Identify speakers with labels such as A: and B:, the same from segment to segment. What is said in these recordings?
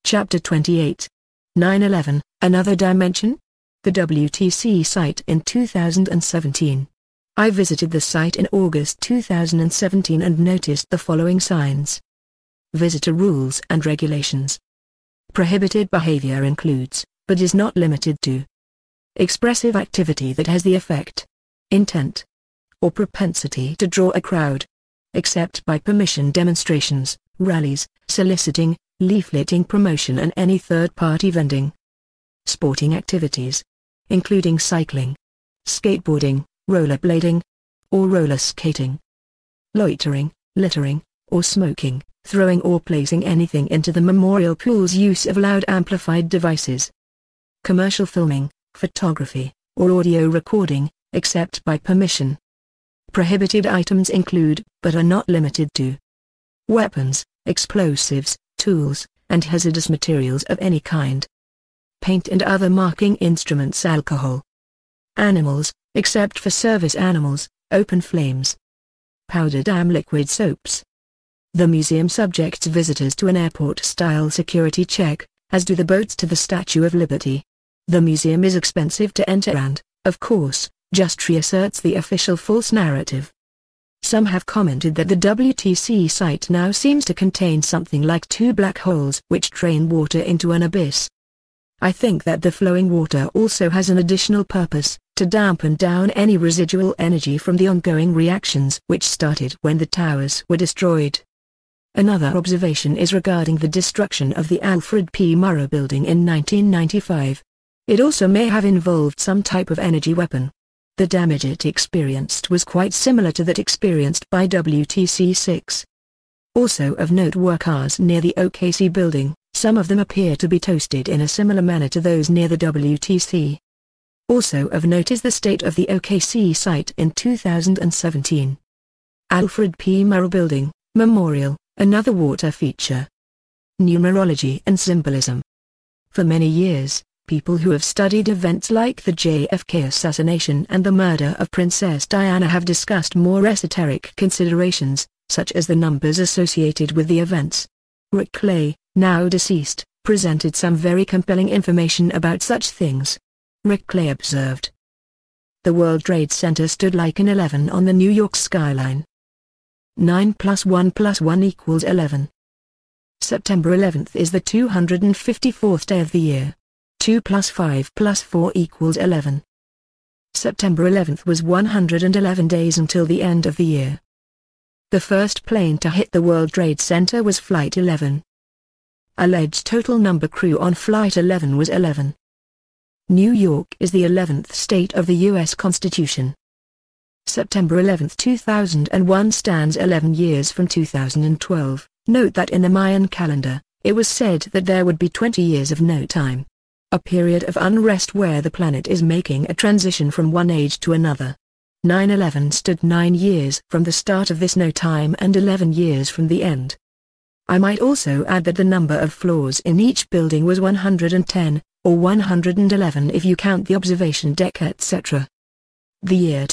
A: Chapter 28. 9/11, Another Dimension? The WTC site in 2017. I visited the site in August 2017 and noticed the following signs. Visitor rules and regulations. Prohibited behavior includes, but is not limited to, expressive activity that has the effect, intent, or propensity to draw a crowd, except by permission demonstrations, rallies, soliciting, leafleting promotion and any third-party vending. Sporting activities, including cycling, skateboarding, rollerblading, or roller skating. Loitering, littering, or smoking, throwing or placing anything into the memorial pools. Use of loud amplified devices. Commercial filming, photography, or audio recording, except by permission. Prohibited items include, but are not limited to, weapons, explosives, tools, and hazardous materials of any kind. Paint and other marking instruments. Alcohol. Animals, except for service animals, open flames. Powdered liquid soaps. The museum subjects visitors to an airport-style security check, as do the boats to the Statue of Liberty. The museum is expensive to enter and, of course, just reasserts the official false narrative. Some have commented that the WTC site now seems to contain something like 2 black holes which drain water into an abyss. I think that the flowing water also has an additional purpose, to dampen down any residual energy from the ongoing reactions which started when the towers were destroyed. Another observation is regarding the destruction of the Alfred P. Murrah building in 1995. It also may have involved some type of energy weapon. The damage it experienced was quite similar to that experienced by WTC-6. Also of note were cars near the OKC building. Some of them appear to be toasted in a similar manner to those near the WTC. Also of note is the state of the OKC site in 2017. Alfred P. Murrah Building, Memorial, another water feature. Numerology and symbolism. For many years, people who have studied events like the JFK assassination and the murder of Princess Diana have discussed more esoteric considerations, such as the numbers associated with the events. Rick Clay, now deceased, presented some very compelling information about such things. Rick Clay observed, "The World Trade Center stood like an 11 on the New York skyline. 9 + 1 + 1 = 11. September 11th is the 254th day of the year. 2 + 5 + 4 = 11. September 11th was 111 days until the end of the year. The first plane to hit the World Trade Center was Flight 11. Alleged total number crew on Flight 11 was 11. New York is the 11th state of the U.S. Constitution. September 11, 2001 stands 11 years from 2012. Note that in the Mayan calendar, it was said that there would be 20 years of no time. A period of unrest where the planet is making a transition from one age to another. 9/11 stood 9 years from the start of this no time and 11 years from the end. I might also add that the number of floors in each building was 110, or 111 if you count the observation deck etc. The year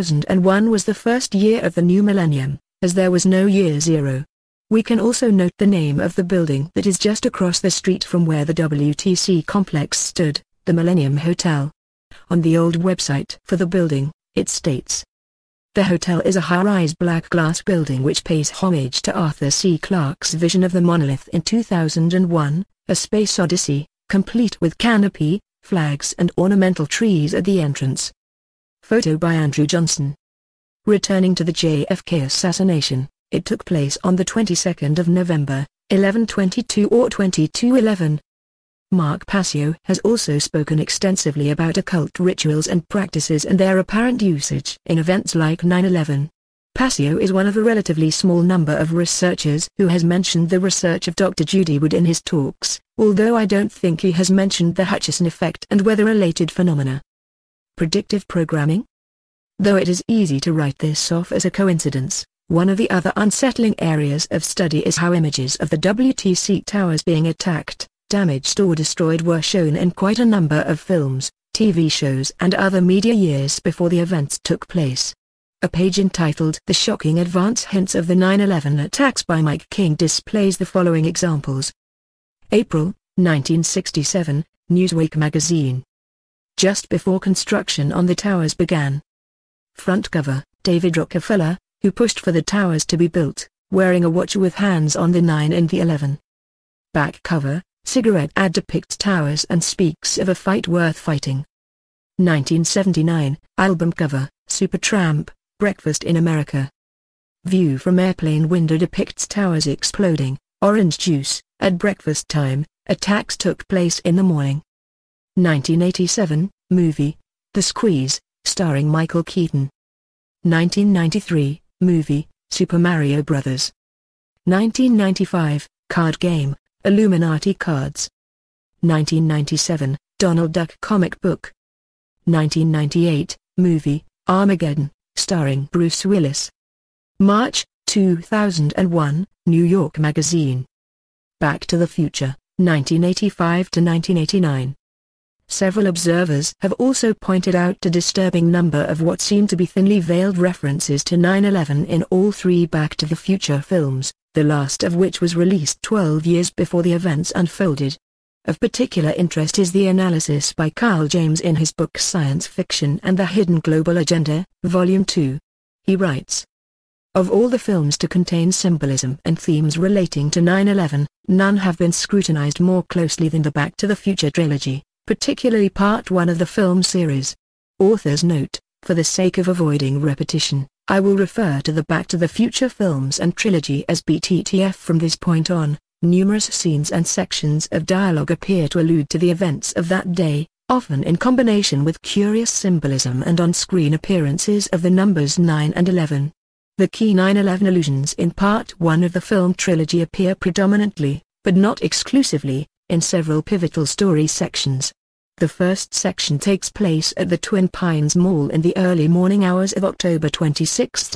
A: 2001 was the first year of the new millennium, as there was no year 0. We can also note the name of the building that is just across the street from where the WTC complex stood, the Millennium Hotel. On the old website for the building, it states, "The hotel is a high-rise black glass building which pays homage to Arthur C. Clarke's vision of the monolith in 2001, A Space Odyssey, complete with canopy, flags and ornamental trees at the entrance." Photo by Andrew Johnson. Returning to the JFK assassination, it took place on the 22nd of November, 11/22 or 22/11. Mark Passio has also spoken extensively about occult rituals and practices and their apparent usage in events like 9/11. Passio is one of a relatively small number of researchers who has mentioned the research of Dr. Judy Wood in his talks, although I don't think he has mentioned the Hutchison effect and weather-related phenomena. Predictive programming? Though it is easy to write this off as a coincidence, one of the other unsettling areas of study is how images of the WTC towers being attacked, damaged or destroyed were shown in quite a number of films, TV shows and other media years before the events took place. A page entitled "The Shocking Advance Hints of the 9/11 Attacks" by Mike King displays the following examples. April, 1967, Newsweek magazine. Just before construction on the towers began. Front cover, David Rockefeller, who pushed for the towers to be built, wearing a watch with hands on the 9 and the 11. Back cover, cigarette ad depicts towers and speaks of a fight worth fighting. 1979, album cover, Supertramp, Breakfast in America. View from airplane window depicts towers exploding, orange juice, at breakfast time, attacks took place in the morning. 1987, movie, The Squeeze, starring Michael Keaton. 1993, movie, Super Mario Bros. 1995, card game, Illuminati Cards. 1997, Donald Duck comic book. 1998, movie, Armageddon, starring Bruce Willis. March, 2001, New York Magazine. Back to the Future, 1985 to 1989. Several observers have also pointed out a disturbing number of what seem to be thinly veiled references to 9/11 in all three Back to the Future films, the last of which was released 12 years before the events unfolded. Of particular interest is the analysis by Carl James in his book Science Fiction and the Hidden Global Agenda, Volume 2. He writes, of all the films to contain symbolism and themes relating to 9/11, none have been scrutinized more closely than the Back to the Future trilogy, particularly Part 1 of the film series. Authors note, for the sake of avoiding repetition, I will refer to the Back to the Future films and trilogy as BTTF from this point on. Numerous scenes and sections of dialogue appear to allude to the events of that day, often in combination with curious symbolism and on-screen appearances of the numbers 9 and 11. The key 9/11 allusions in Part 1 of the film trilogy appear predominantly, but not exclusively, in several pivotal story sections. The first section takes place at the Twin Pines Mall in the early morning hours of October 26,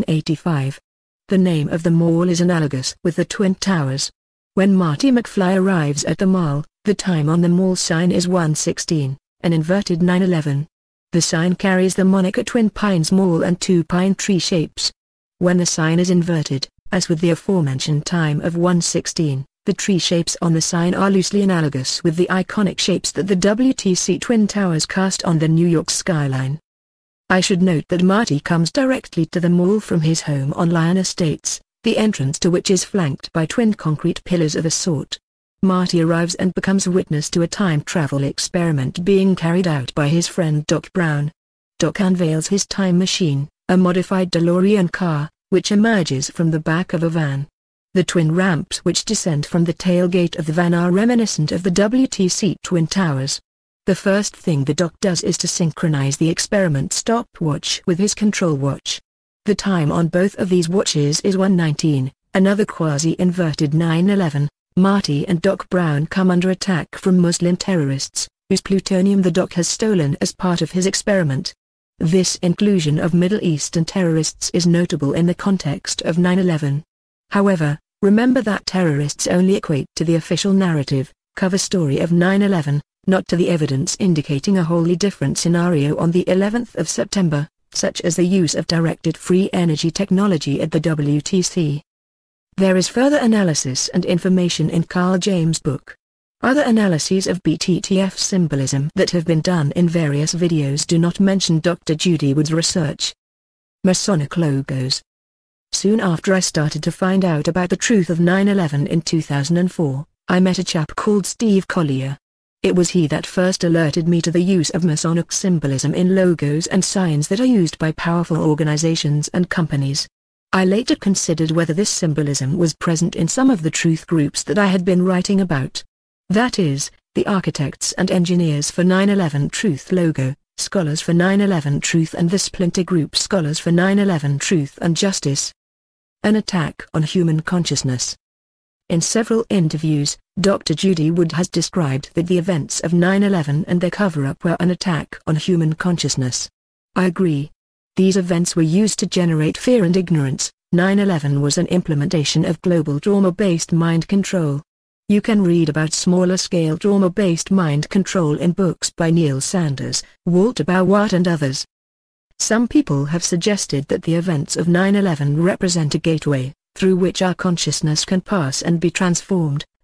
A: 1985. The name of the mall is analogous with the Twin Towers. When Marty McFly arrives at the mall, the time on the mall sign is 1:16, an inverted 9/11. The sign carries the moniker Twin Pines Mall and two pine tree shapes. When the sign is inverted, as with the aforementioned time of 1:16, the tree shapes on the sign are loosely analogous with the iconic shapes that the WTC Twin Towers cast on the New York skyline. I should note that Marty comes directly to the mall from his home on Lyon Estates, the entrance to which is flanked by twin concrete pillars of a sort. Marty arrives and becomes witness to a time travel experiment being carried out by his friend Doc Brown. Doc unveils his time machine, a modified DeLorean car, which emerges from the back of a van. The twin ramps which descend from the tailgate of the van are reminiscent of the WTC Twin Towers. The first thing the Doc does is to synchronize the experiment stopwatch with his control watch. The time on both of these watches is 1:19, another quasi-inverted 9/11. Marty and Doc Brown come under attack from Muslim terrorists, whose plutonium the Doc has stolen as part of his experiment. This inclusion of Middle Eastern terrorists is notable in the context of 9/11. However, remember that terrorists only equate to the official narrative, cover story of 9/11, not to the evidence indicating a wholly different scenario on the 11th of September, such as the use of directed free energy technology at the WTC. There is further analysis and information in Carl James' book. Other analyses of BTTF symbolism that have been done in various videos do not mention Dr. Judy Wood's research. Masonic logos. Soon after I started to find out about the truth of 9/11 in 2004, I met a chap called Steve Collier. It was he that first alerted me to the use of Masonic symbolism in logos and signs that are used by powerful organizations and companies. I later considered whether this symbolism was present in some of the truth groups that I had been writing about. That is, the Architects and Engineers for 9/11 Truth logo, Scholars for 9/11 Truth and the splinter group Scholars for 9/11 Truth and Justice. An attack on human consciousness. In several interviews, Dr. Judy Wood has described that the events of 9/11 and their cover-up were an attack on human consciousness. I agree. These events were used to generate fear and ignorance. 9/11 was an implementation of global trauma-based mind control. You can read about smaller-scale trauma-based mind control in books by Neil Sanders, Walter Bauwart and others. Some people have suggested that the events of 9/11 represent a gateway, through which our consciousness can pass and be transformed,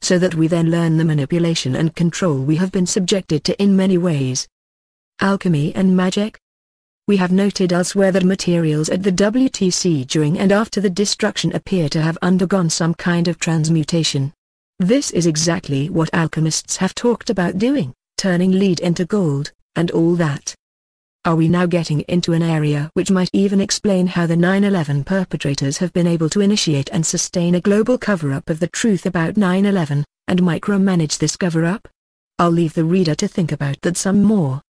A: so that we then learn the manipulation and control we have been subjected to in many ways. Alchemy and magic. We have noted elsewhere that materials at the WTC during and after the destruction appear to have undergone some kind of transmutation. This is exactly what alchemists have talked about doing, turning lead into gold, and all that. Are we now getting into an area which might even explain how the 9/11 perpetrators have been able to initiate and sustain a global cover-up of the truth about 9/11, and micromanage this cover-up? I'll leave the reader to think about that some more.